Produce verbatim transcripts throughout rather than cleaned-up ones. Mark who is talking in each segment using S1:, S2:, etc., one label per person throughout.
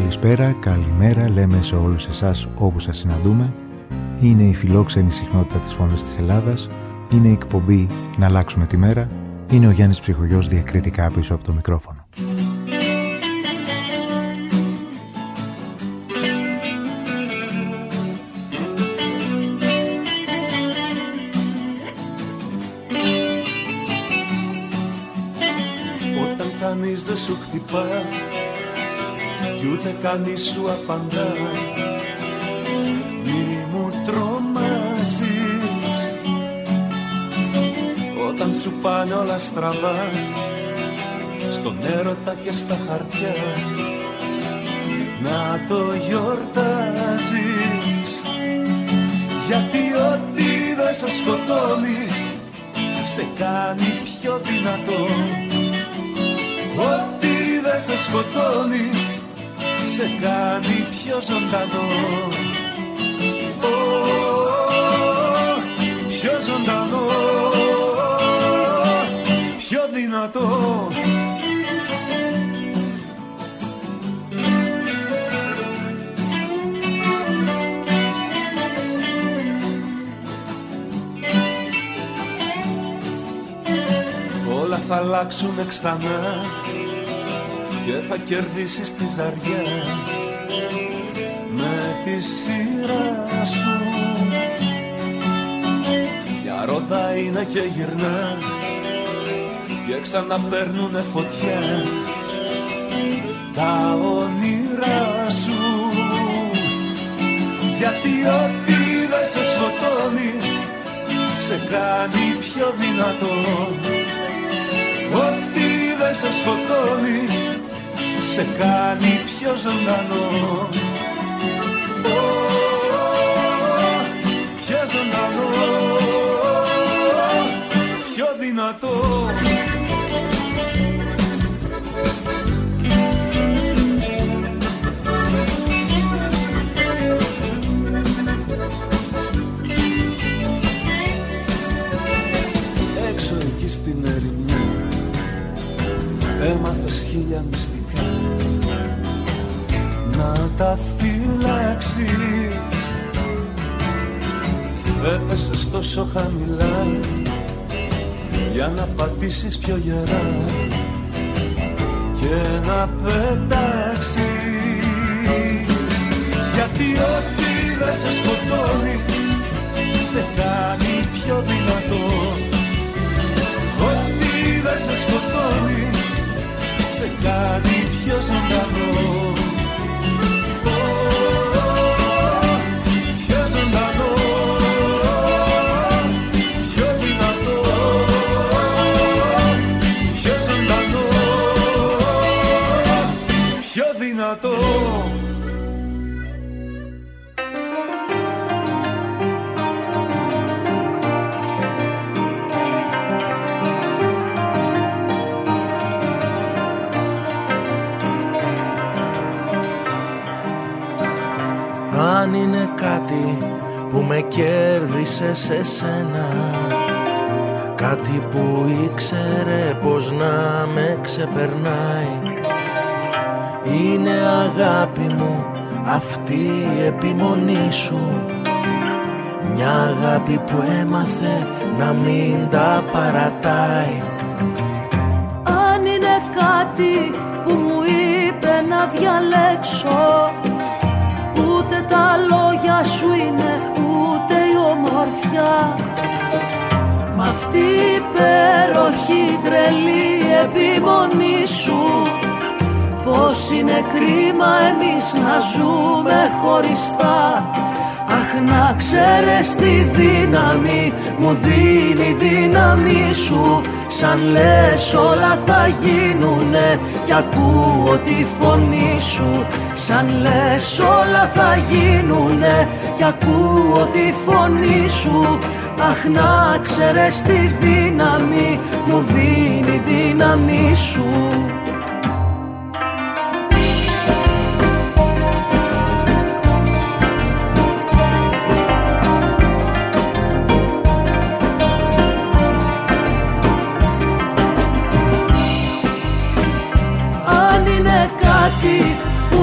S1: Καλησπέρα, καλημέρα, λέμε σε όλους εσάς όπου σας συναντούμε. Είναι η φιλόξενη συχνότητα της Φωνής της Ελλάδας. Είναι η εκπομπή «Να αλλάξουμε τη μέρα». Είναι ο Γιάννης Ψυχογιός διακριτικά πίσω από το μικρόφωνο.
S2: Όταν κανείς δεν σου χτυπά κι ούτε κανείς σου απαντά, μη μου τρομάζεις. Όταν σου πάνε όλα στραβά, στον έρωτα και στα χαρτιά, να το γιορτάζεις. Γιατί ό,τι δεν σε σκοτώνει σε κάνει πιο δυνατό. Ό,τι δεν σε σκοτώνει σε κάνει πιο ζωντανό. Oh, πιο ζωντανό, πιο δυνατό. Όλα θα αλλάξουνε ξανά και θα κερδίσεις τη ζαριά με τη σειρά σου. Μια ρόδα είναι και γυρνά και ξαναπαίρνουνε φωτιά τα όνειρά σου. Γιατί ό,τι δεν σε σκοτώνει σε κάνει πιο δυνατό. Ό,τι δεν σε σκοτώνει σε κάνει πιο ζωντανό. Oh, πιο ζωντανό, πιο δυνατό. Έξω εκεί στην ερημιά έμαθες χίλια μυστικά, να τα φυλάξεις. Έπεσες τόσο χαμηλά για να πατήσεις πιο γερά και να πετάξεις. Γιατί ό,τι δεν σε σκοτώνει σε κάνει πιο δυνατό. Ό,τι δεν σε σκοτώνει σε κάνει πιο ζωντανό. Πιο ζωντανό, πιο δυνατό, πιο ζωντανό, πιο δυνατό.
S3: Αν είναι κάτι που με κέρδισε σε σένα, κάτι που ήξερε πως να με ξεπερνάει, είναι αγάπη μου αυτή η επιμονή σου. Μια αγάπη που έμαθε να μην τα παρατάει.
S4: Αν είναι κάτι που μου είπε να διαλέξω, ούτε τα λόγια σου είναι, ούτε η ομορφιά. Μ' αυτή η υπέροχη τρελή επιμονή σου, πως είναι κρίμα εμείς να ζούμε χωριστά. Αχ, να ξέρεις τη δύναμη μου δίνει η δύναμη σου. Σαν λες όλα θα γίνουνε κι ακούω τη φωνή σου. Σαν λες όλα θα γίνουνε κι ακούω τη φωνή σου. Αχ, να ξέρεις τη δύναμη μου δίνει η δύναμη σου.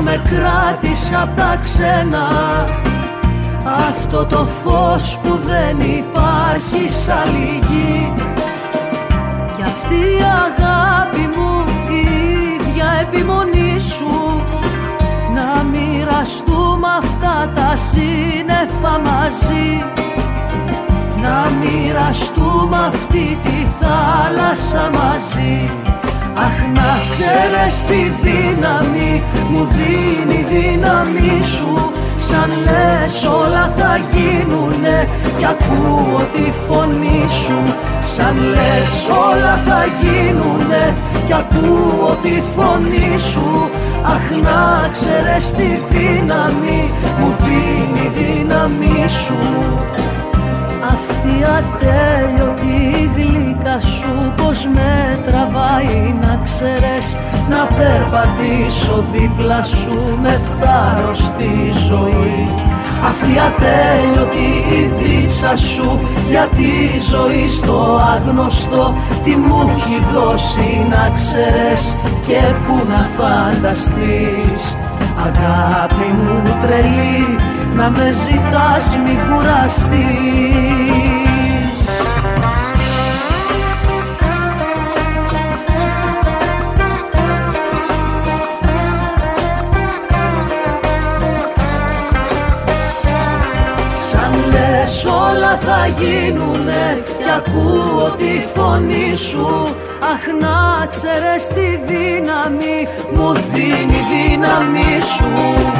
S4: με κράτησε απ' τα ξένα, αυτό το φως που δεν υπάρχει σ' άλλη γη. Κι αυτή η αγάπη μου, η ίδια επιμονή σου, να μοιραστούμε αυτά τα σύννεφα μαζί, να μοιραστούμε αυτή τη θάλασσα μαζί. Αχ, να ξέρεις τη δύναμη μου δίνει η δύναμη σου, σαν λες όλα θα γίνουνε κι ακούω τη φωνή σου, σαν λες όλα θα γίνουνε κι ακούω τη φωνή σου. Αχ, να ξέρεις τη δύναμη μου δίνει η δύναμη σου. Αυτή ατέλειωτη γλύκα σου πως με τραβάει, να ξέρεις, να περπατήσω δίπλα σου με θάρρος στη ζωή. Αυτή ατέλειωτη η δίψα σου για τη ζωή στο άγνωστο, τι μου έχει δώσει να ξέρεις και που να φανταστείς. Αγάπη μου τρελή, να με ζητάς μη κουραστείς. Σαν λες όλα θα γίνουνε κι ακούω τη φωνή σου. Αχ, να ξέρεις τη δύναμη μου δίνει η δύναμη σου.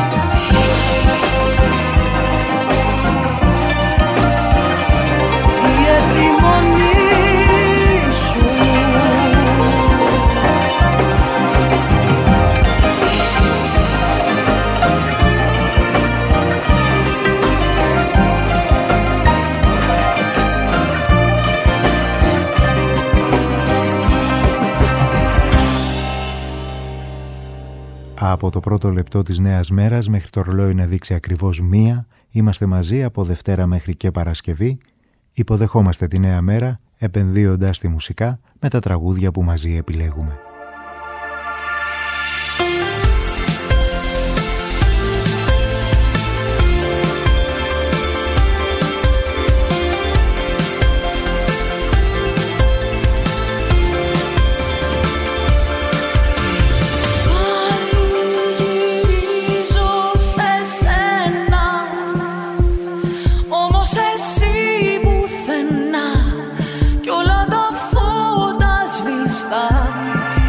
S4: Η επιμονή σου.
S1: Από το πρώτο λεπτό της νέας μέρας μέχρι το ρολόι να δείξει ακριβώς μία, είμαστε μαζί από Δευτέρα μέχρι και Παρασκευή. Υποδεχόμαστε τη νέα μέρα επενδύοντας τη μουσικά με τα τραγούδια που μαζί επιλέγουμε.
S4: Κι όλα τα φώτα σβηστά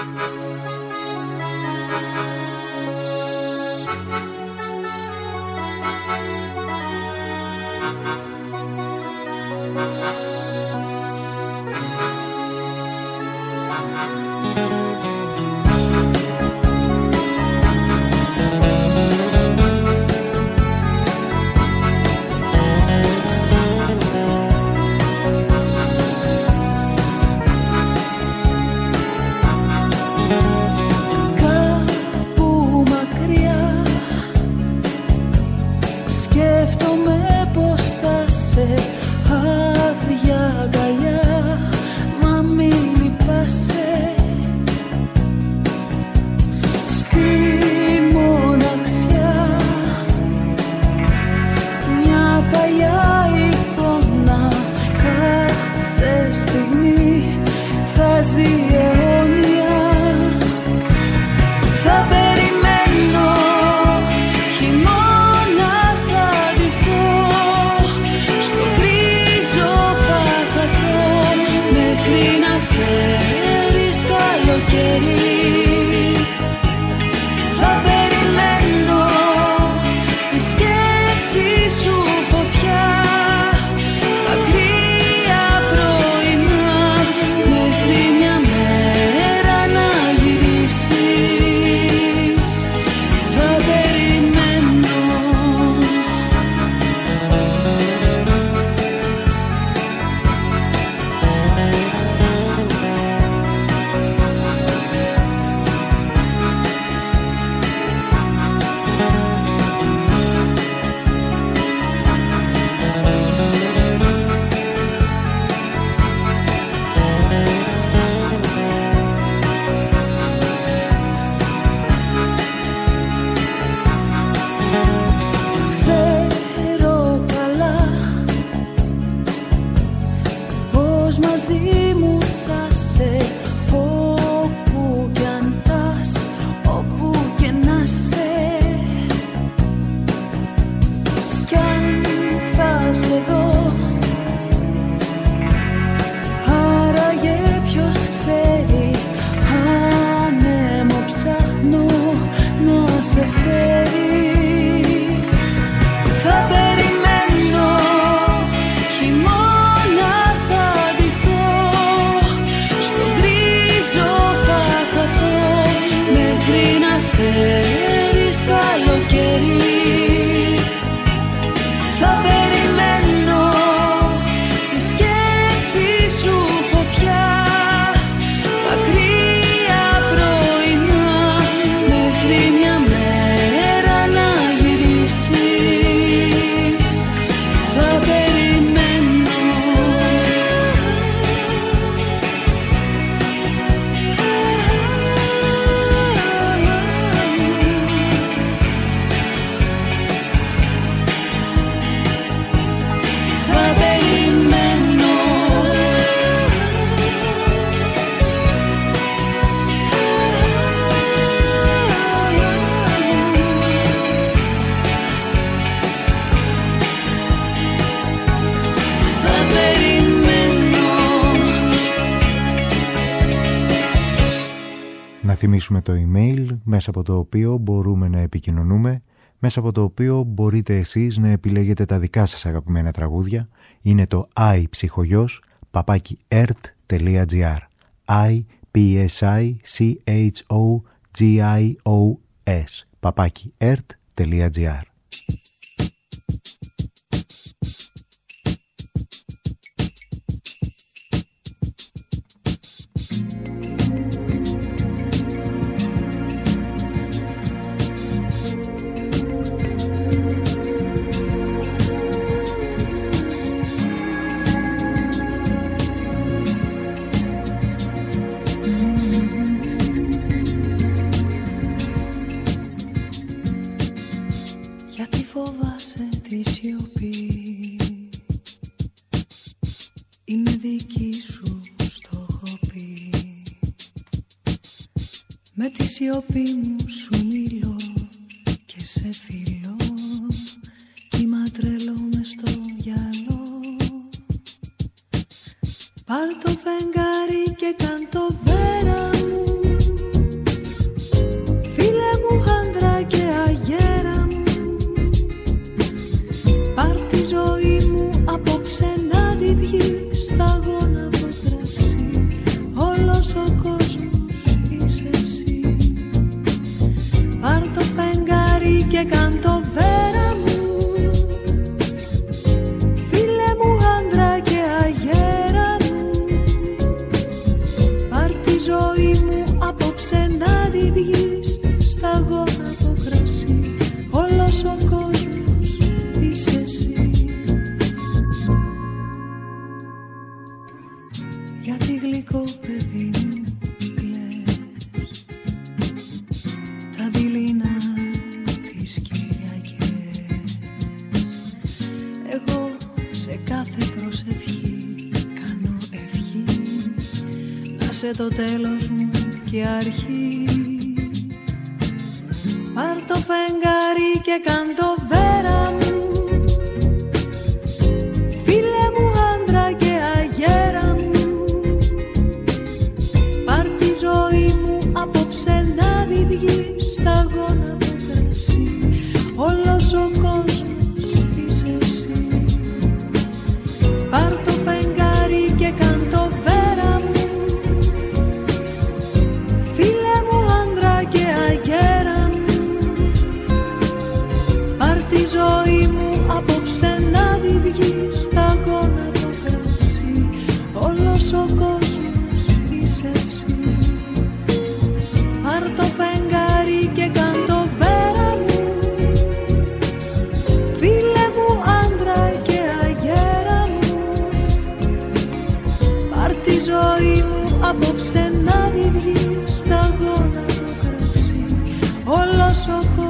S1: θυμίσουμε το email μέσα από το οποίο μπορούμε να επικοινωνούμε, μέσα από το οποίο μπορείτε εσείς να επιλέγετε τα δικά σας αγαπημένα τραγούδια. Είναι το iPsychogos παπάκι ερτ τελεία τζι άρ i p s i c h o g i o s παπάκι ερτ τελεία τζι άρ.
S5: σιωπή μου σου μιλώ και σε φιλώ, κύμα τρελό μες στο γυαλό. Πάρ' το φεγγάρι και κάν' το βέρα μου Τι γλυκό παιδί μου λες, τα δειλινά τις Κυριακές. Εγώ σε κάθε προσευχή κάνω ευχή, να σε το τέλος μου και αρχή. Πάρ' το φεγγάρι και κάν' το βέρα μου, φίλε μου άντρα και αγέρα μου. Πάρ' τη ζωή μου απόψε να τη βγεις, σταγόνα από κρασί, όλος ο κόσμος είσαι εσύ. Πάρ' το φεγγάρι και κάν' το βέρα μου, φίλε μου άντρα και αγέρα μου. Τη ζωή μου απόψε να τη βγεις, σταγόνα από κρασί, όλος ο κόσμος είσαι εσύ. Πάρ' το φεγγάρι και κάν' το βέρα μου, φίλε μου άντρα και αγέρα μου. Πάρ' τη ζωή μου απόψε να τη βγεις, σταγόνα από κρασί, όλος ο κόσμος.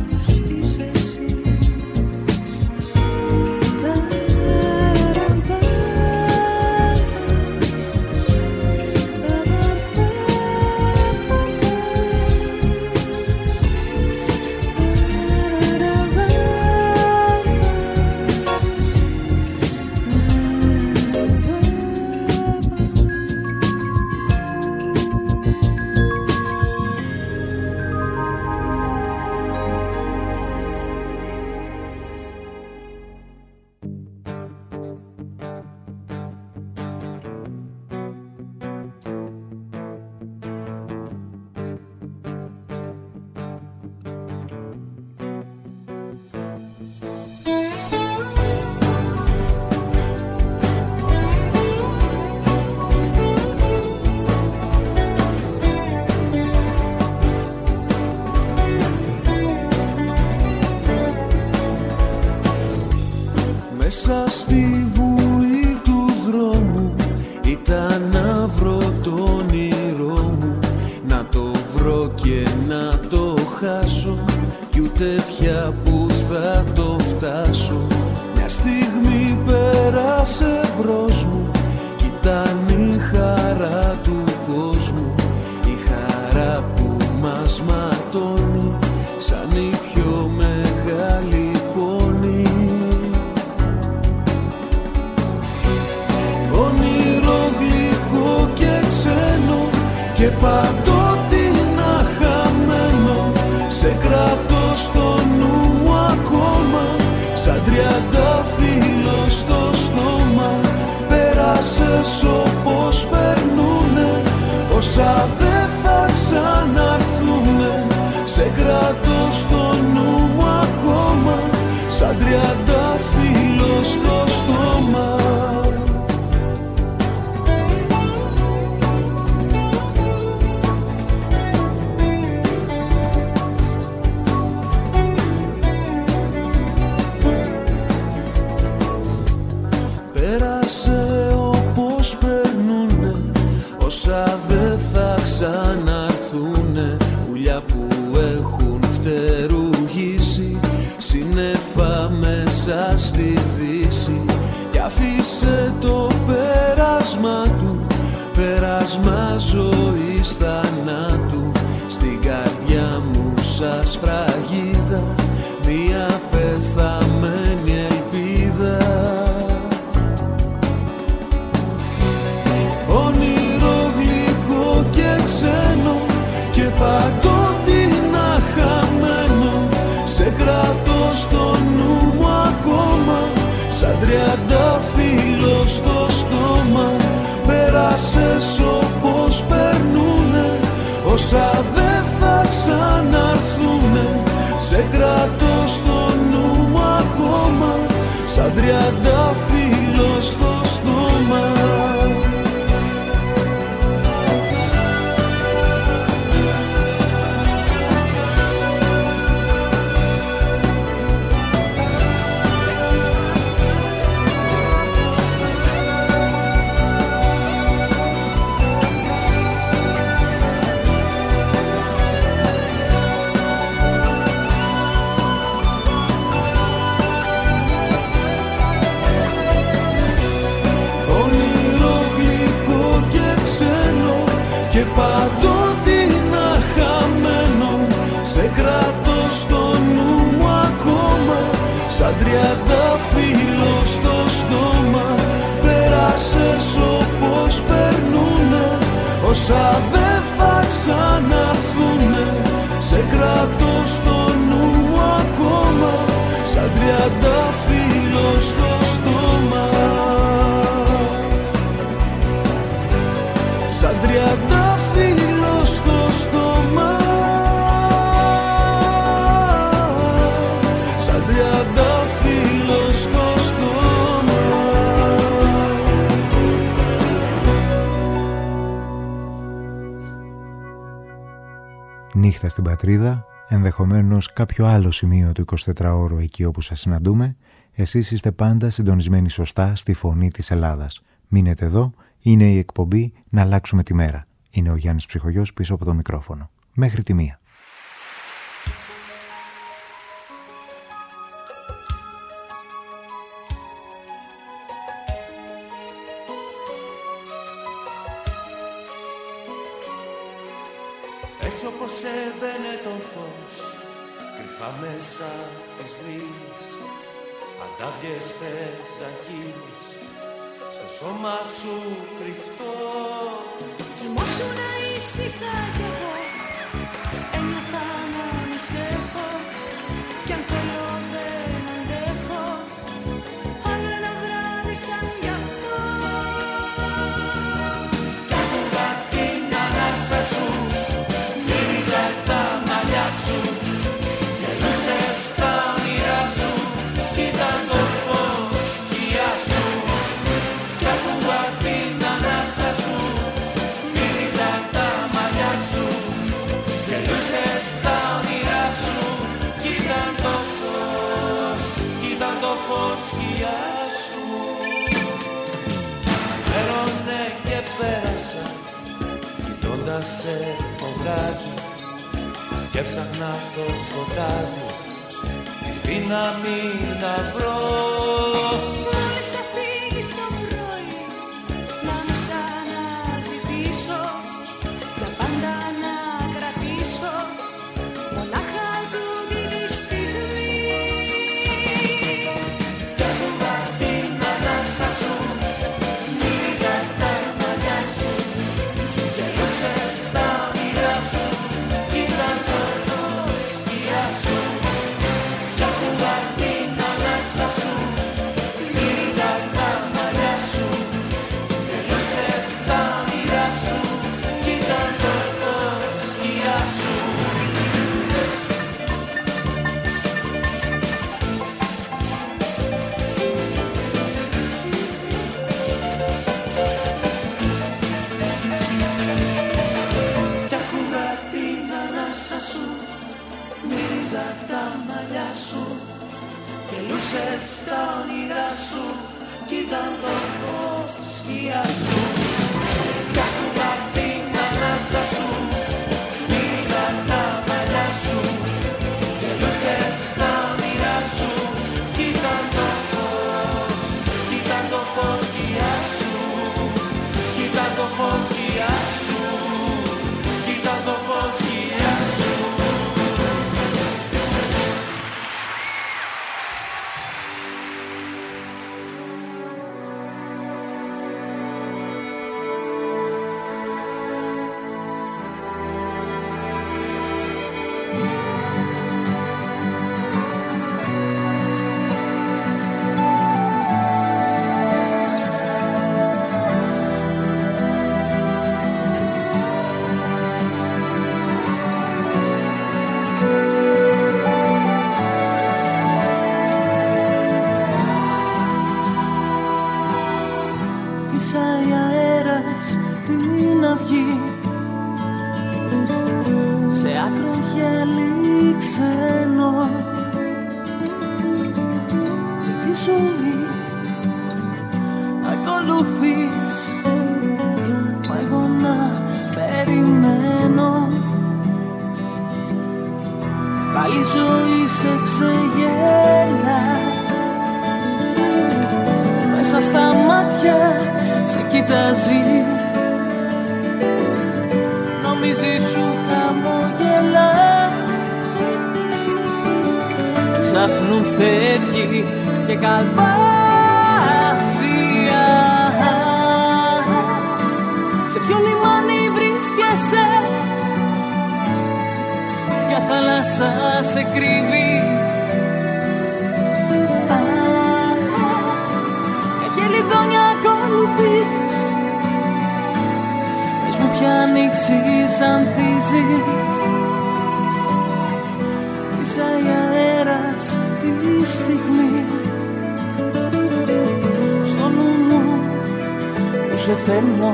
S2: Μέσα στη βουή του δρόμου ήταν να βρω το όνειρό μου, να το βρω και να το χάσω, κι ούτε πια που θα το φτάσω. Μια στιγμή πέρασε μπρος μου κι ήταν η χαρά του κόσμου, η χαρά που μας ματώνει σαν η πιο μεγάλη πόνη. Όνειρο γλυκό και ξένο και παντότινα χαμένο, σε κρατώ στο νου ακόμα, σαν τριαντάφυλλο στο στόμα. Πέρασες όπως περνούνε όσα δεν θα ξαναρθούνε, σε κρατώ στο νου ακόμα, σαν τριαντάφυλλο στο στόμα. Πέρασε όπως περνούνε όσα δεν θα ξαναρθούνε, πουλιά που έχουν φτερουγήσει σύννεφα μέσα στη δύση, κι αφήσε το πέρασμα του, πέρασμα ζωής θανάτου, στην καρδιά μου σαν σφραγίδα μια πεθαμένη ελπίδα. Όνειρο γλυκό και ξένο και παντότινα χαμένο, σε κρατώ στο νου μου ακόμα, σαν τριαντάφυλλο στο στόμα. Πέρασες όπως περνούνε όσα δεν θα ξαναρθούνε, σε κρατώ στο νου μου ακόμα, σαν τριαντάφυλλο στο στόμα. και παντότινα χαμένο. Σε κρατώ στο νου μου ακόμα, σαν τριαντάφυλλο στο στόμα. Πέρασες όπως περνούνε όσα δεν θα ξαναρθούνε. Σε κρατώ στο νου μου ακόμα, σαν τριαντάφυλλο στο στόμα. Σαν τριαντάφυλλο στο στόμα. Σαν τριαντάφυλλο στο στόμα.
S1: Νύχτα στην πατρίδα, ενδεχομένως κάποιο άλλο σημείο του εικοσιτετράωρου εκεί όπου σας συναντούμε. Εσείς είστε πάντα συντονισμένοι σωστά στη φωνή της Ελλάδας. Μείνετε εδώ, είναι η εκπομπή «Να αλλάξουμε τη μέρα». Είναι ο Γιάννης Ψυχογιός πίσω από το μικρόφωνο. Μέχρι τη μία.
S6: Έτσι όπως έμπαινε το φως, κρυφά μέσα τις γρίες, αντάβιες παίζαν κύλες, στο σώμα σου κρυφτό.
S5: Κοιμώσουνα ήσυχα κι εγώ, ένιωθα να μη σε έχω, κι αν θέλω δεν αντέχω, άλλο ένα βράδυ σαν γι' αυτό.
S6: Κι άκουγα την ανάσα σου, μύριζα τα μαλλιά σου, γελούσες στα όνειρά σου, ήταν το φως σκιά σου. Κι άκουγα την ανάσα σου, μύριζα τα μαλλιά σου, γελούσες στα όνειρά σου, ήταν το φως, ήταν το φως σκιά σου. Ξημέρωνε και πέρασα, κοιτώντας σε φωγγάκι, και ψάχνα στο σκοτάδι τη δύναμη να βρω.
S5: Μόλις θα φύγεις το πρωί, να μη σ' αναζητήσω, για πάντα να κρατήσω μονάχα τούτη τη στιγμή.
S6: Κι άκουγα την ανάσα σου, μύριζα τα μαλλιά σου, γελούσες στα όνειρά σου, ήταν το φως σκιά σου. Κι άκουγα την ανάσα σου, μύριζα τα μαλλιά σου, γελούσες στα όνειρά σου, ήταν το φως σκιά σου. Κι άκουγα την ανάσα σου, μύριζα τα μαλλιά σου, γελούσες στα όνειρά σου, κι ήταν το φως σκιά σου. Κι άκουγα την ανάσα σου, μύριζα τα μαλλιά σου, γελούσες στα όνειρά σου, κι ήταν το φως, κι ήταν το φως σκιά σου, κι ήταν το φως σκιά σου, κι ήταν το φως σκιά σου.
S5: Φύσαει αέρας την αυγή, σε άκρο γέλη ξένο, και τη ζωή ακολουθείς, μα εγώ να περιμένω. Πάλι ζωή σε ξεγέλα, μέσα στα μάτια σε κοιτάζει,
S2: τραπέζι σου χαμογελά. Ξαφνού φεύγει και καλπάσει. Σε ποιο λιμάνι βρίσκεσαι, ποια θάλασσα σε κρύβει. Ποια χελιδόνια ακολουθείς, πες μου ποια ανοίξη ανθίζει. Φύσαει αέρας τη στιγμή στο νου μου που σε θέλω.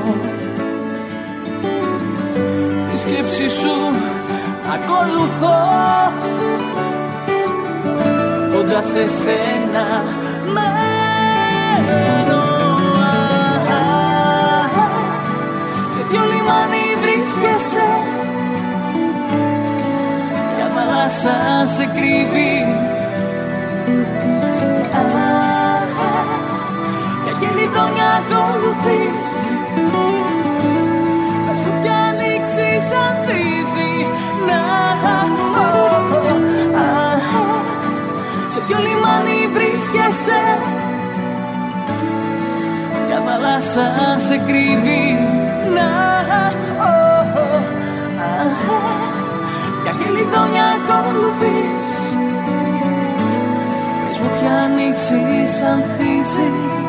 S2: Τη σκέψη σου ακολουθώ, κοντά σε σένα μένω. Σε ποιο λιμάνι βρίσκεσαι, ποια θάλασσα σε κρύβει. Ποια χελιδόνια ακολουθείς, πες μου ποια ανοίξη ανθίζει. Να, σε ποιο λιμάνι βρίσκεσαι, ποια θάλασσα σε κρύβει. Να, ποια χελιδόνια ακολουθείς, πες μου ποια ανοίξη ανθίζει.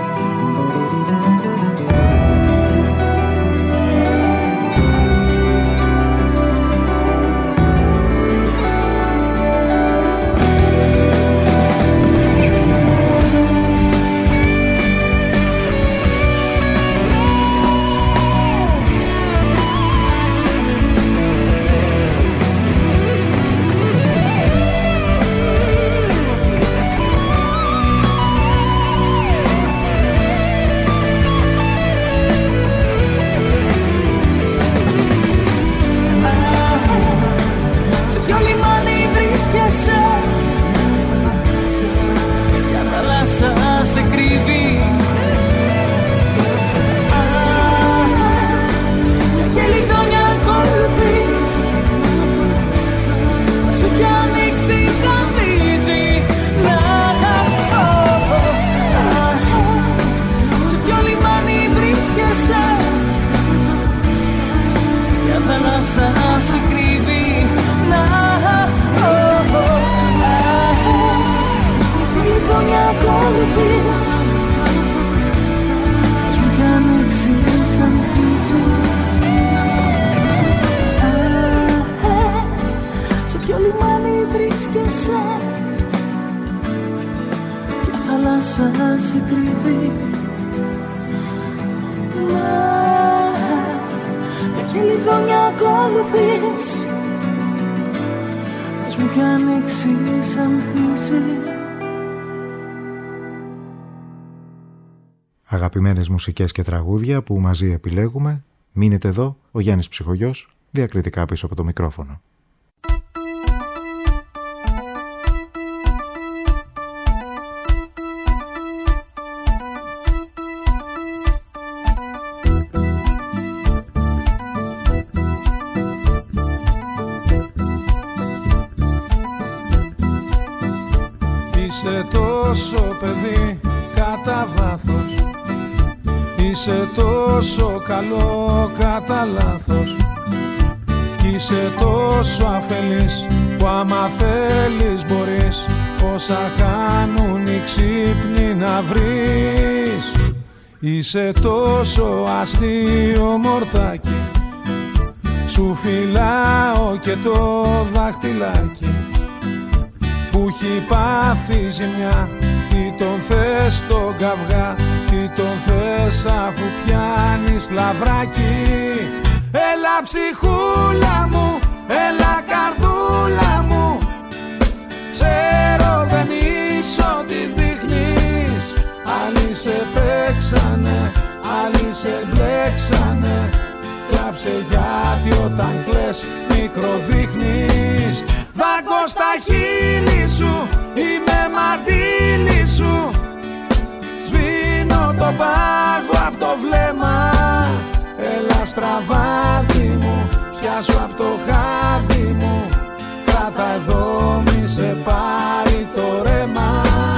S2: Σε κρύβει. Ποια χελιδόνια ακολουθείς, σε ποια ανοίξη ανθίζει. Σε ποιο λιμάνι βρίσκεσαι, ποια θάλασσα σε κρύβει. Χελιδόνια ακολουθείς, πες μου ποια ανοίξη ανθίζει. Σε ποιο λιμάνι βρίσκεσαι, ποια θάλασσα σε κρύβει. Ποια χελιδόνια ακολουθείς, πες μου ποια ανοίξη ανθίζει.
S1: Αγαπημένες μουσικές και τραγούδια που μαζί επιλέγουμε. Μείνετε εδώ, ο Γιάννης Ψυχογιός, διακριτικά πίσω από το μικρόφωνο.
S7: Είσαι τόσο παιδί κατά βάθος, είσαι τόσο καλό κατά λάθος, κι είσαι τόσο αφελής που άμα θέλεις μπορείς όσα χάνουν οι ξύπνοι να βρεις. Είσαι τόσο αστείο μορτάκι, σου φυλάω και το δάχτυλάκι που έχει πάθει ζημιά. Τι τον θες τον καυγά, τι τον θες αφού πιάνεις λαβράκι. Έλα ψυχούλα μου, έλα καρδούλα μου, ξέρω δεν είσαι ό,τι δείχνεις. Άλλοι σε παίξανε, άλλοι σε μπλέξανε, κλάψε γιατί όταν κλαις μικροδείχνεις. Δάγκω στα χείλη σου, είμαι μαρτύρι σου, σβήνω το πάγο απ' το βλέμμα. Έλα στραβάδι μου, πια πιάσω απ' το χάδι μου. Κράτα εδώ μη σε πάρει το ρέμα.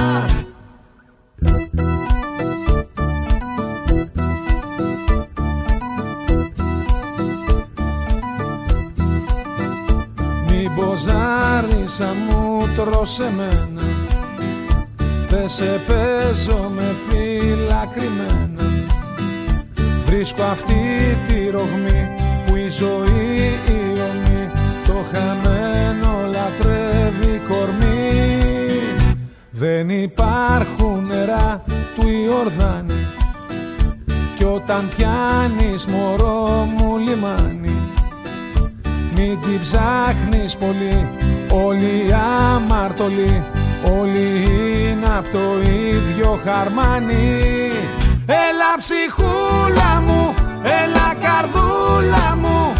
S7: Μήπως άρισα μου τρως εμένα, δεν σε παίζω με φύλλα κρυμμένα. Βρίσκω αυτή τη ρογμή που η ζωή η ομή, το χαμένο λατρεύει κορμί. Δεν υπάρχουν νερά του Ιορδάνη κι όταν πιάνεις μωρό μου λιμάνι, μην την ψάχνεις πολύ, όλοι οι αμαρτωλοί, όλοι είναι απ' το ίδιο χαρμάνι. Έλα ψυχούλα μου, έλα καρδούλα μου,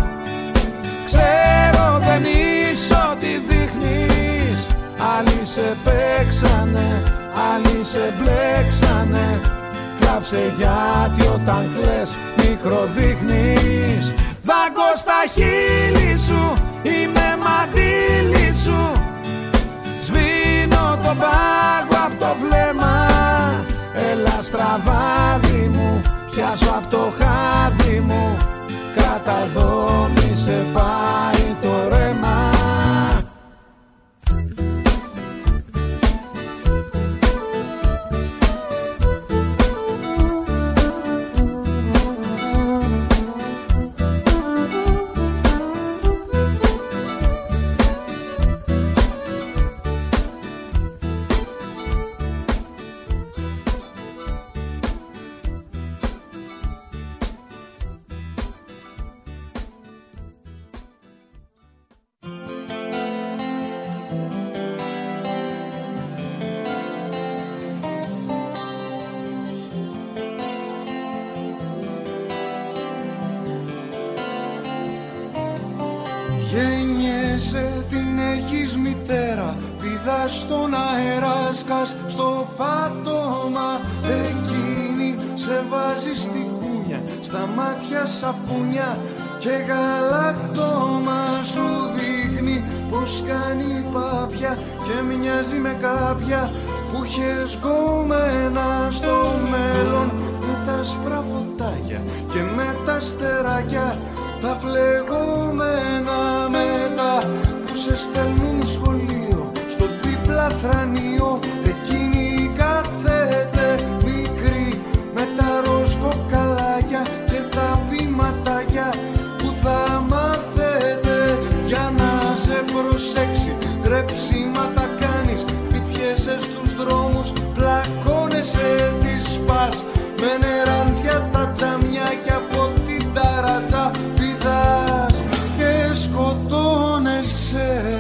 S7: ξέρω δεν είσαι ό,τι δείχνεις. Άλλοι σε παίξανε, άλλοι σε μπλέξανε. Κλάψε γιατί όταν κλαις μικροδείχνεις. Δάγκω στα χείλη σου, είμαι μαντήλι σου, σβήνω τον πάγο απ' το βλέμμα. Έλα στραβάδι μου, πιάσω απ' το χάδι μου. Κράτα εδώ μη σε πάει το ρέμα.
S8: Γεννιέσαι, την έχεις μητέρα, πηδάς στον αέρα, σκάς στο πάτωμα. Εκείνη σε βάζει στην κούνια, στα μάτια σαπούνια και γαλακτόμα. Σου δείχνει πως κάνει πάπια και μοιάζει με κάποια που είχες γκόμενα στο μέλλον. Με τα άσπρα φωτάκια και με τα στεράκια, τα φλεγόμενα μετά που σε στέλνουν σχολείο, στο δίπλα θρανείο. Εκείνη κάθεται μικρή με τα ροζ κοκαλάκια και τα πηματάκια που θα μάθετε για να σε προσέξει. Τρεψίματα κάνεις, χτυπιέσαι στους δρόμους, πλακώνεσαι, τις σπάς με νεράντια τα τζαμιά και από την ταράτσα πηδάς και σκοτώνεσαι.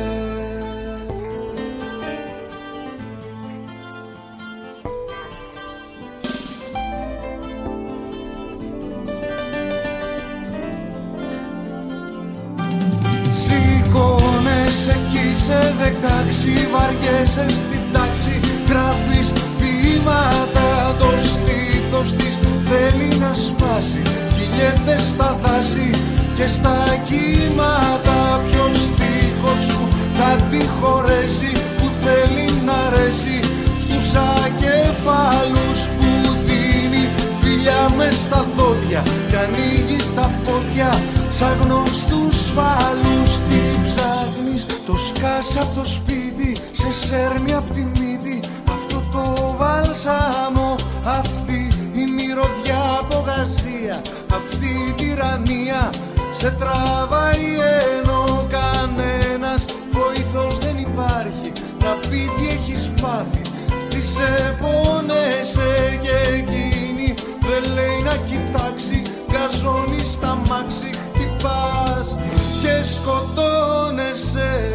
S8: Σηκώνεσαι κι είσαι δεκάξι, βαριέσαι στην τάξη, γράφεις ποίηματα, το στήθος της θέλει να σπάσει. Κυλιέται στα δάση και στα κύματα. Ποιος στίχος σου θα τη χωρέσει, που θέλει να αρέσει στους ακεφάλους που δίνει φιλιά μες στα δόντια κι ανοίγει τα πόδια σαν γνωστούς φάλους. Τι ψάχνεις, το σκάς απ' το σπίτι, σε σέρνει απ' τη μύτη αυτό το βάλσαμο, αυτή η μυρωδιά από γαζία, αυτή η τυραννία σε τραβάει ενώ κανένας βοηθός δεν υπάρχει να πει τι έχεις πάθει. Τι σε πόνεσαι και εκείνη δεν λέει να κοιτάξει, γκαζώνει στα μάξι, χτυπάς και σκοτώνεσαι.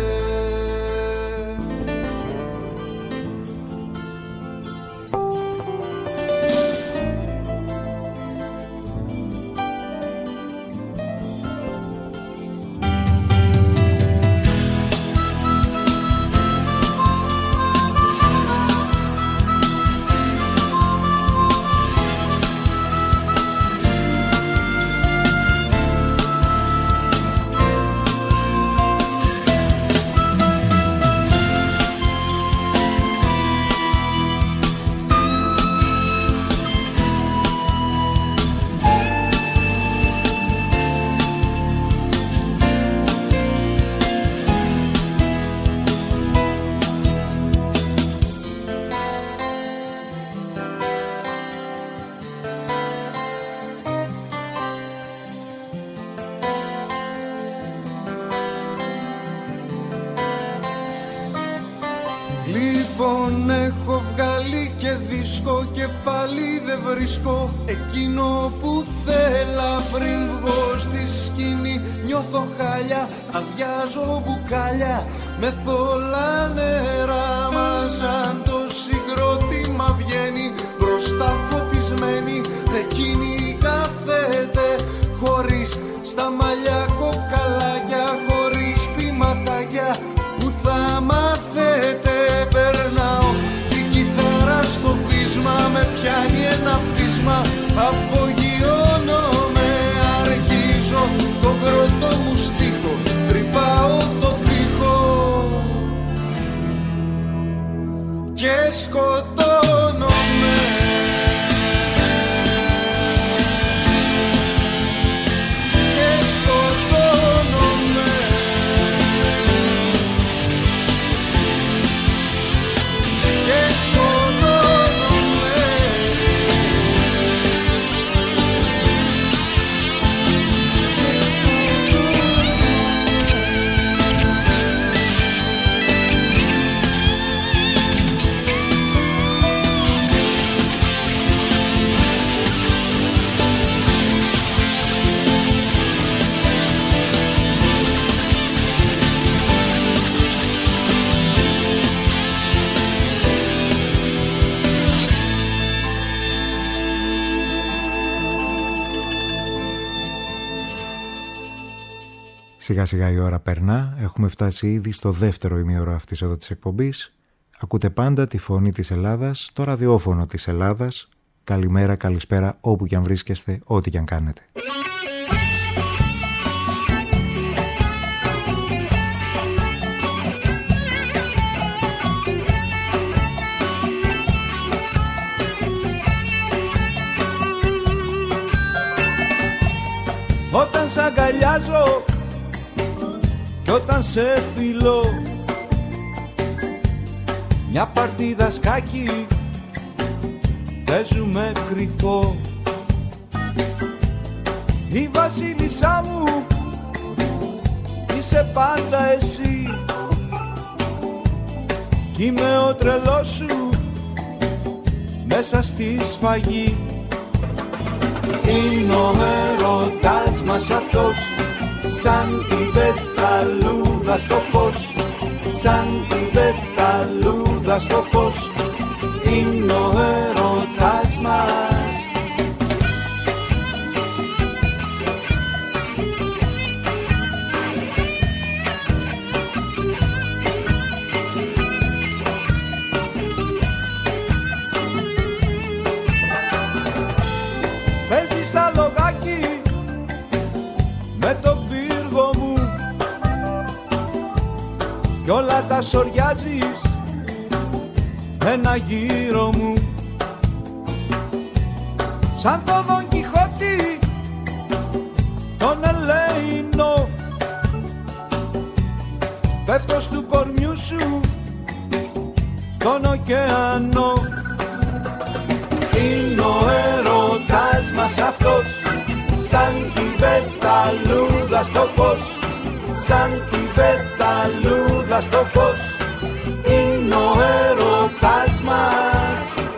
S8: Λοιπόν έχω βγάλει και δίσκο και πάλι δεν βρίσκω εκείνο που θέλα. Πριν βγω στη σκηνή νιώθω χάλια, αδειάζω μπουκάλια με θολά νερά. Μα σαν το συγκρότημα βγαίνει μπροστά φωτισμένη, εκείνη κάθεται χωρίς στα μαλλιά κοκαλάκια, χωρίς ποιηματάκια που θα μάθετε. Περνάω την κιθάρα στο βίσμα, με πιάνει ένα πείσμα, απογειώνομαι, αρχίζω τον πρώτο μου στίχο, τρυπάω το τοίχο και σκοτώνομαι.
S1: Σιγά σιγά η ώρα περνά, έχουμε φτάσει ήδη στο δεύτερο ημίωρο αυτής εδώ της εκπομπής. Ακούτε πάντα τη φωνή της Ελλάδας, το ραδιόφωνο της Ελλάδας. Καλημέρα, καλησπέρα, όπου κι αν βρίσκεστε, ό,τι κι αν κάνετε.
S7: Όταν σ' αγκαλιάζω κι όταν σε φιλώ, μια παρτίδα σκάκι παίζουμε κρυφό. Η βασίλισσά μου είσαι πάντα εσύ, κι είμαι ο τρελός σου μέσα στη σφαγή. Είναι ο έρωτας μας αυτός, σαν την πεταλούδα στο φως, σαν την πεταλούδα στο φως, είναι ο έρωτας μας. Παίζεις στα λογάκι με τον πύργο μου κι όλα τα σοριάζεις ένα γύρο μου. Σαν τον Δον Κιχώτη τον Ελεηνό, πέφτω του κορμιού σου τον ωκεανό. Είναι ο έρωτας μας αυτός, σαν την πεταλούδα στο φως, σαν την πεταλούδα στο φως, είναι ο έρωτας μας.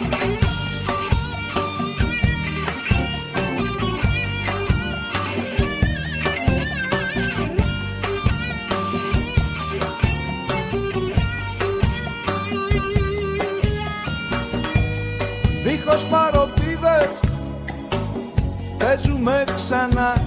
S7: Δίχως παροπίδες παίζουμε ξανά,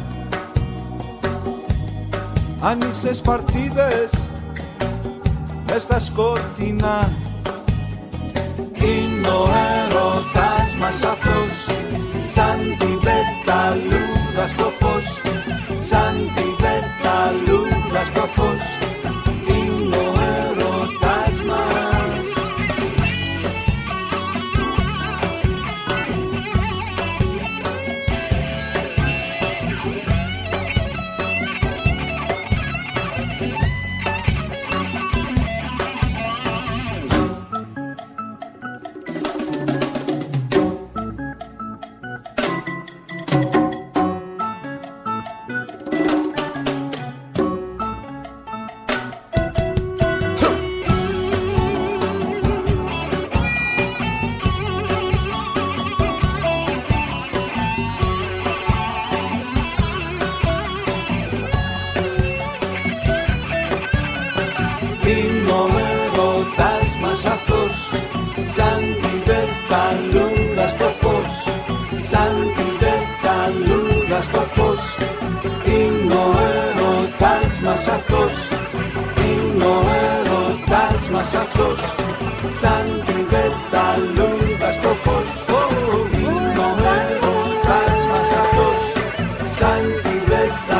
S7: άνισες παρτίδες μες στα σκοτεινά. Είναι ο έρωτας μας αυτός, σαν την πεταλούδα στο φως, σαν την πεταλούδα στο φως, είναι ο έρωτας μας.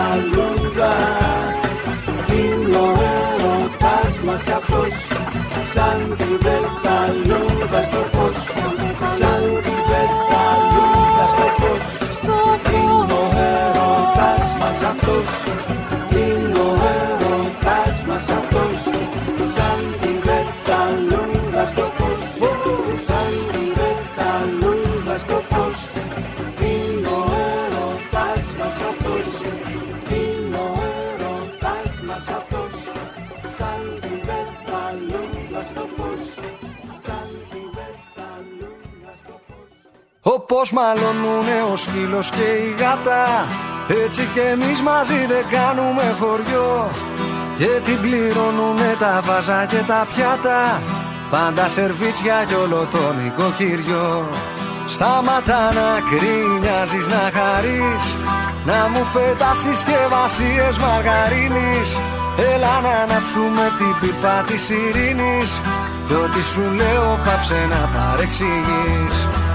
S2: πεταλούδα. Είναι ο έρωτας μας αυτός, σαν την πεταλούδα στο φως. Σαν την πεταλούδα στο φως. Είναι ο έρωτας μας αυτός, είναι ο έρωτας μας αυτός. Σαν την πεταλούδα στο φως. Σαν την πεταλούδα στο φως. Είναι ο έρωτας μας αυτός, είναι ο έρωτας μας αυτός. Σαν την πεταλούδα στο φως. Σαν την πεταλούδα στο φως.
S3: Όπως μαλώνουνε ο σκύλος και η γάτα, έτσι κι εμείς μαζί δεν κάνουμε χωριό. Και την πληρώνουνε τα βάζα και τα πιάτα, πάντα σερβίτσια κι όλο το νοικοκυριό. Σταματά να κρίνιαζεις, να χαρείς, να μου πετάς συσκευασίες μαργαρίνης. Έλα να ανάψουμε την πίπα της ειρήνης, κι ό,τι σου λέω πάψε να παρεξηγείς.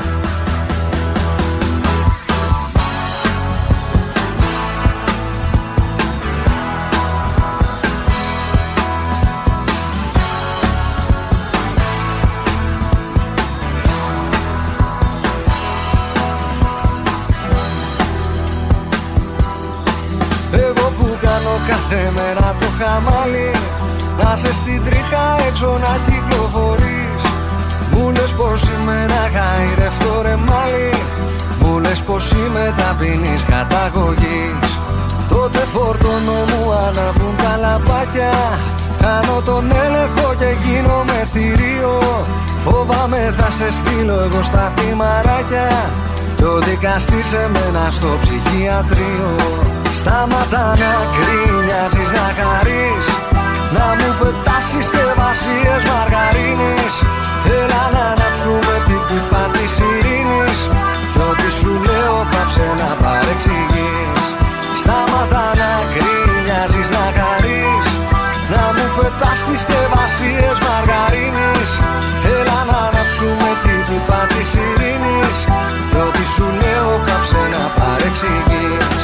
S3: Κάθε μέρα το χαμάλι, να σε στην τρίχα έξω να κυκλοφορείς. Μου λες πως είμαι να γαϊρευτώ ρε μάλι, μου λες πως είμαι ταπεινής καταγωγής. Τότε φορτώνω μου αναβούν τα λαμπάκια, κάνω τον έλεγχο και γίνομαι θηρίο. Φοβάμαι θα σε στείλω εγώ στα θυμαράκια, κι ο δικαστής εμένα στο ψυχιατρίο. Σταματά να κρίνιαζεις, να χαρείς, να μου πετάς συσκευασίες μαργαρίνης. Έλα να ανάψουμε την πίπα της ειρήνης, κι ό,τι σου λέω πάψε να παρεξηγείς. Σταματά να κρίνιαζεις, να χαρείς, να μου πετάς συσκευασίες μαργαρίνης. Έλα να ανάψουμε την πίπα της ειρήνης, κι ό,τι σου λέω πάψε να παρεξηγείς.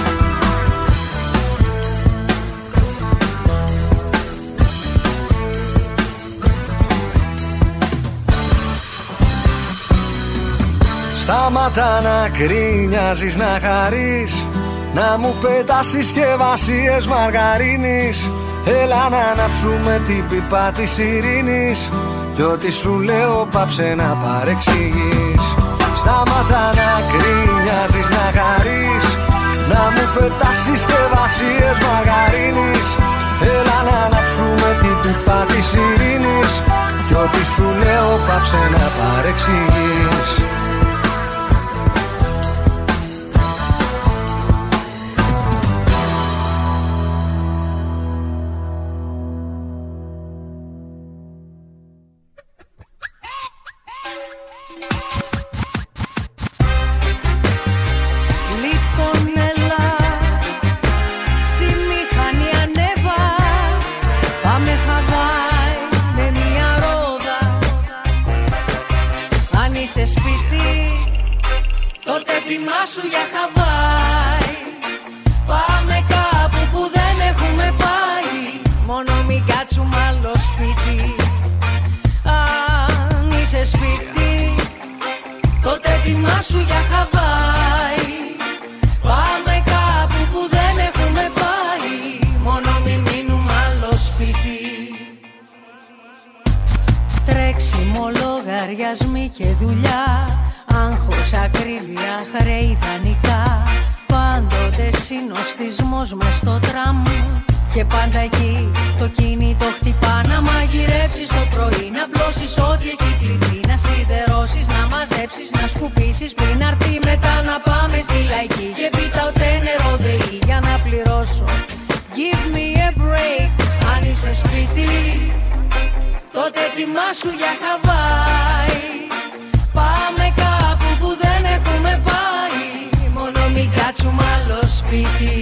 S3: Σταματά να κρίνιαζεις, να χαρείς, να μου πετάς συσκευασίες μαργαρίνης. Έλα να ανάψουμε την πίπα της ειρήνης, κι ό,τι σου λέω πάψε να παρεξηγείς. Σταματά να κρίνιαζεις, να χαρείς, να μου πετάς συσκευασίες μαργαρίνης. Έλα να ανάψουμε την πίπα της ειρήνης, κι ό,τι σου λέω πάψε να παρεξηγείς.
S4: Σου για Χαβάη. Πάμε κάπου που δεν έχουμε πάει, μόνο μην κάτσουμε άλλο σπίτι. Αν είσαι σπίτι, τότε ετοιμάσου για Χαβάη. Πάμε κάπου που δεν έχουμε πάει, μόνο μην μείνουμε άλλο σπίτι. Τρέξιμο, λογαριασμοί και δουλειά, άγχος, ακρίβεια, χρέη, δανεικά. Πάντοτε συνοστισμός μες στο τραμ, και πάντα εκεί το κινητό χτυπά. Να μαγειρεύσεις το πρωί, να πλώσεις ό,τι έχει κληθεί, να σιδερώσεις, να μαζέψεις, να σκουπίσεις πριν αρθεί μετά να πάμε στη λαϊκή. Και πίτα ούτε νερό δεεί για να πληρώσω. Give me a break. Αν είσαι σπίτι, τότε ετοιμάσου για Χαβάη. Πάμε κάπου που δεν έχουμε πάει, μόνο μην κάτσουμε άλλο σπίτι.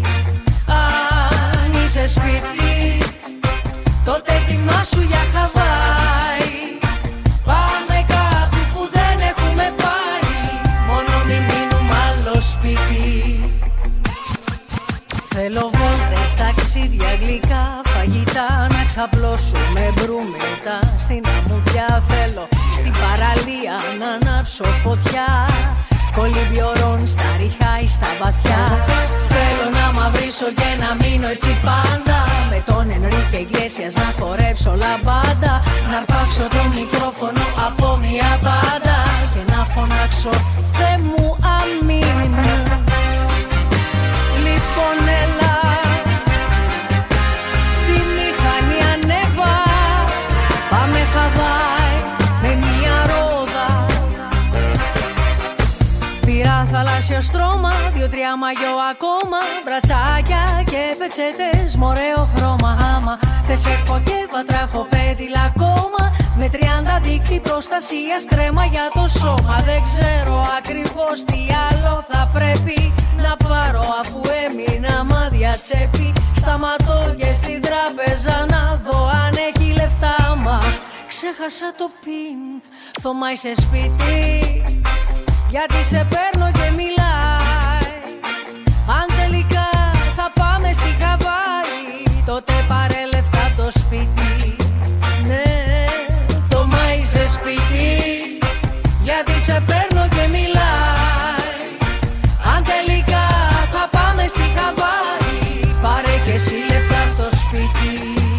S4: Αν είσαι σπίτι, τότε ετοιμάσου για Χαβάη. Πάμε κάπου που δεν έχουμε πάει, μόνο μην μείνουμε άλλο σπίτι. Θέλω βόλτες, ταξίδια, γλυκά, φαγητά, να ξαπλώσουμε μπρούμητα. Στην αμμουδιά θέλω, στην παραλία να ανάψω φωτιά. Κολυμπιορών στα ριχά ή στα βαθιά. Θέλω να μαυρίσω και να μείνω έτσι πάντα. Με τον Ενρίκε Ιγκλέσιας να χορέψω λαμπάντα. Να αρπάξω το μικρόφωνο από μια πάντα και να φωνάξω Θεέ μου αμήν. Λοιπόν έλα, στη μηχανή ανέβα. Πάμε Χαβάη με μια ρόδα. Πήρα θαλάσσιο στρώμα, δύο-τρία μαγιό ακόμα. Μπρατσάκια και πετσέτες μ' ωραίο χρώμα. Άμα θες έχω και βατραχοπέδιλα ακόμα. Με τριάντα δίκτυ προστασίας, κρέμα για το σώμα. Δεν ξέρω ακριβώς τι άλλο θα πρέπει να πάρω, αφού έμεινα μάδια τσέπη. Σταματώ και στην τράπεζα να δω αν έχει λεφτά. Μα ξέχασα το πιν. Θωμά είσαι σπίτι, γιατί σε παίρνω και μιλάει. Αν τελικά θα πάμε στη Χαβάη, τότε πάρε λεφτά από το σπίτι. Ναι, Θωμά είσαι σπίτι, γιατί σε παίρνω και μιλάει. Αν τελικά θα πάμε στη Χαβάη, πάρε και εσύ λεφτά από το σπίτι.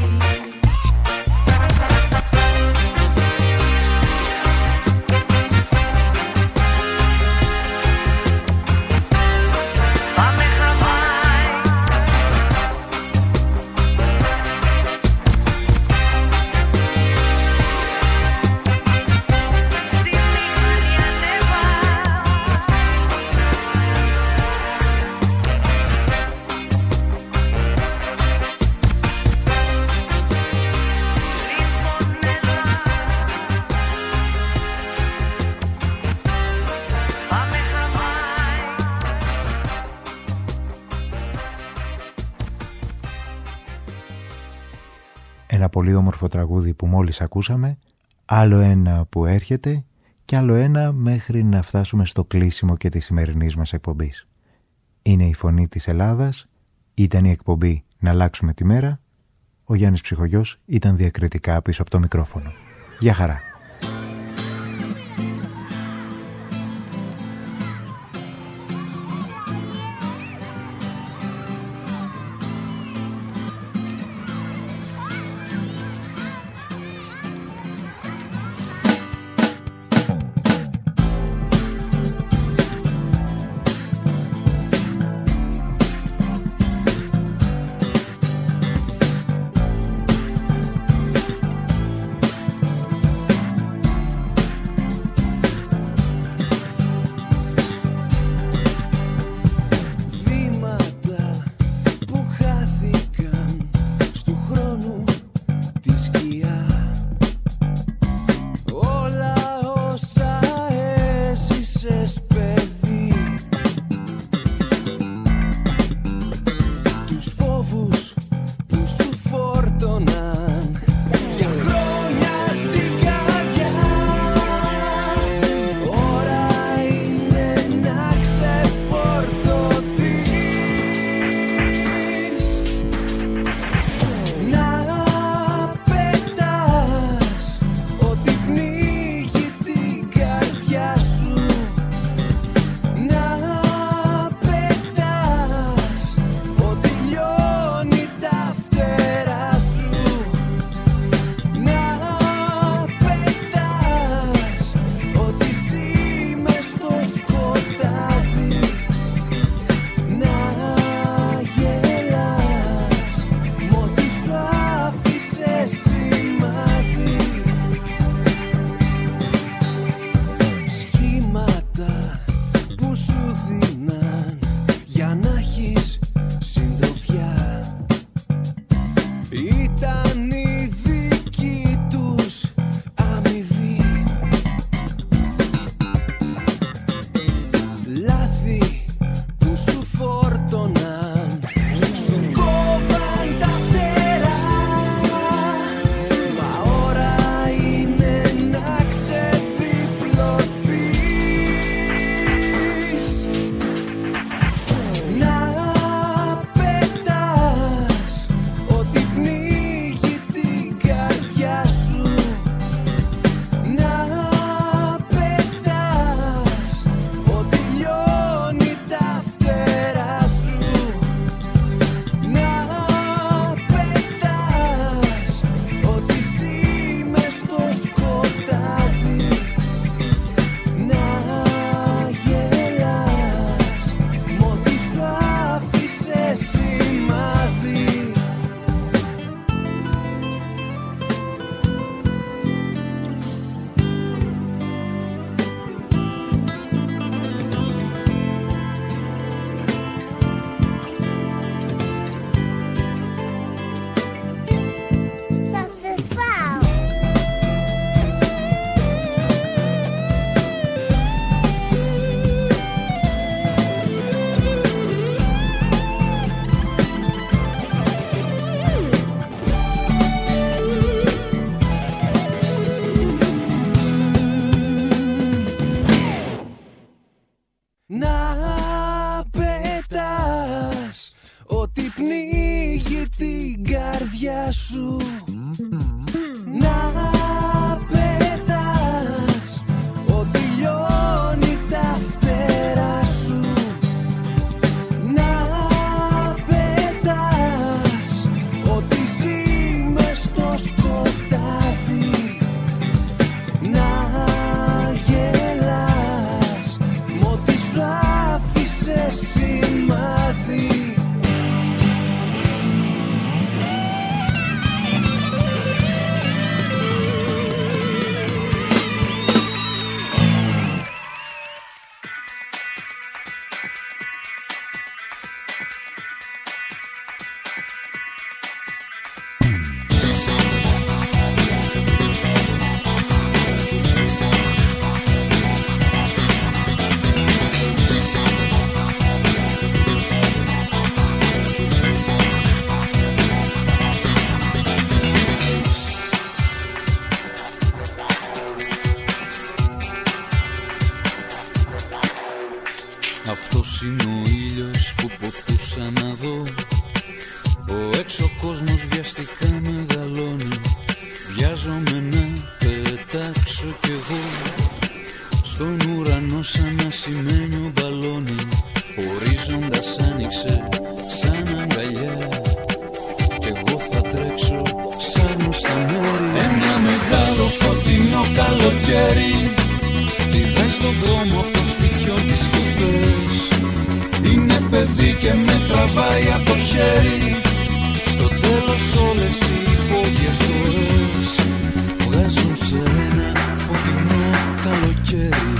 S1: Ένα πολύ όμορφο τραγούδι που μόλις ακούσαμε, άλλο ένα που έρχεται και άλλο ένα μέχρι να φτάσουμε στο κλείσιμο και της σημερινής μας εκπομπής. Είναι η Φωνή της Ελλάδας, ήταν η εκπομπή «Να αλλάξουμε τη μέρα». Ο Γιάννης Ψυχογιός ήταν διακριτικά πίσω από το μικρόφωνο. Γεια χαρά.
S2: μάτια σου να πετάς ότι λιώνει τα φτερά σου, να πετάς ότι ζει μες στο σκοτάδι, να γελάς μ' ό,τι σου άφησε σημάδι.
S9: Αυτός είναι ο ήλιος που ποθούσα να δω. Ο έξω κόσμος βιαστικά μεγαλώνει. Βιάζομαι να πετάξω κι εγώ στον ουρανό σαν ασημένιο μπαλόνι. Ορίζοντας άνοιξε σαν αγκαλιά κι εγώ θα τρέξω σαν γνωστά μέρη. Ένα μεγάλο φωτεινό καλοκαίρι πηδάει στον δρόμο από το σπιτιό της και πες. Είναι παιδί και με τραβάει από το χέρι. Στο τέλος όλες οι υπόγειες τοές βγάζουν σε ένα φωτεινό καλοκαίρι.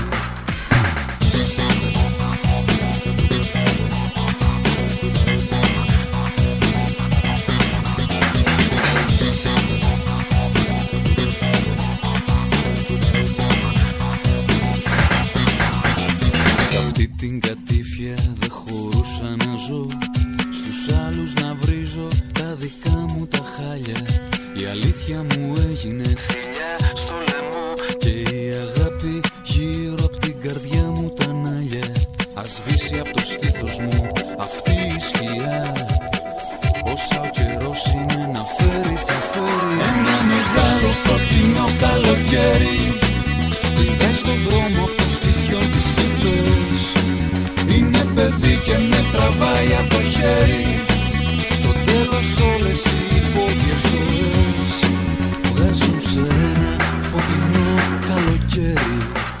S9: Σ' αυτή την κατήφια δεν χωρούσα να ζω. Στους άλλους να βρίζω τα δικά μου τα χάλια. Η αλήθεια μου έγινε θηλιά στο λαιμό και η αγάπη γύρω απ' την καρδιά μου τα νάλια. Ας σβήσει απ' το στήθος μου αυτή η σκιά. Όσα ο καιρός είναι να φέρει θα φέρει. Ένα μεγάλο φωτεινό καλοκαίρι πηδάει στον δρόμο απ' το σπιτιό της και πες. Είναι παιδί και με τραβάει από το χέρι. Στο τέλος όλες οι υπόγειες τοές βγάζουν σε ένα φωτεινό καλοκαίρι.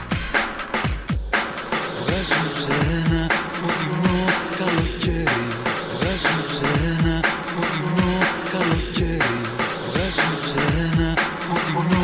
S9: Βγάζουν σε ένα φωτεινό καλοκαίρι. Βγάζουν σε ένα φωτεινό καλοκαίρι. Βγάζουν σε ένα φωτεινό.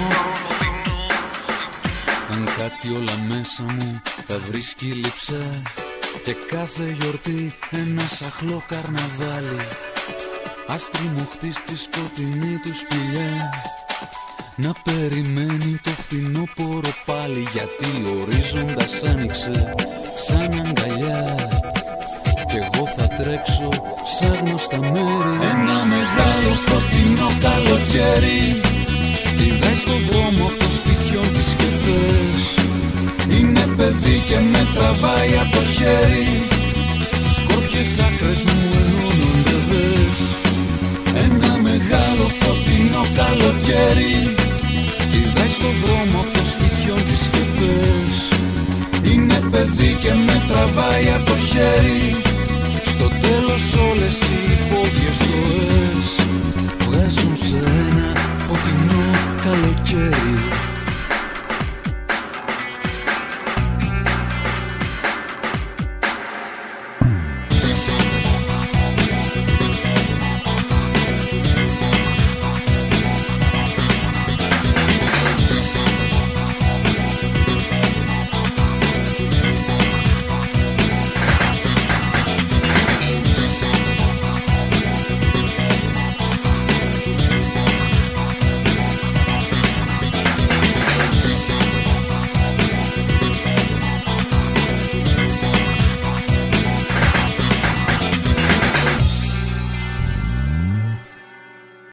S9: Αν κάτι όλα μέσα μου θα βρίσκει λειψά και κάθε γιορτή ένα σαχλό καρναβάλι. Ας τριμωχτεί στη σκοτεινή του σπηλιά να περιμένει το φθινόπωρο πάλι. Γιατί ορίζοντας άνοιξε σαν αγκαλιά κι εγώ θα τρέξω σαν γνωστά μέρη. Ένα μεγάλο φωτεινό καλοκαίρι πηδάει στον δρόμο απ' το σπιτιό της και πες. Είναι παιδί και με τραβάει από το χέρι. Τις σκόρπιες άκρες μου ενώνονται δες. Ένα μεγάλο φωτεινό καλοκαίρι πηδάει στον δρόμο απ' το σπιτιό της και πες. Είναι παιδί και με τραβάει από το χέρι. Στο τέλος όλες οι υπόγειες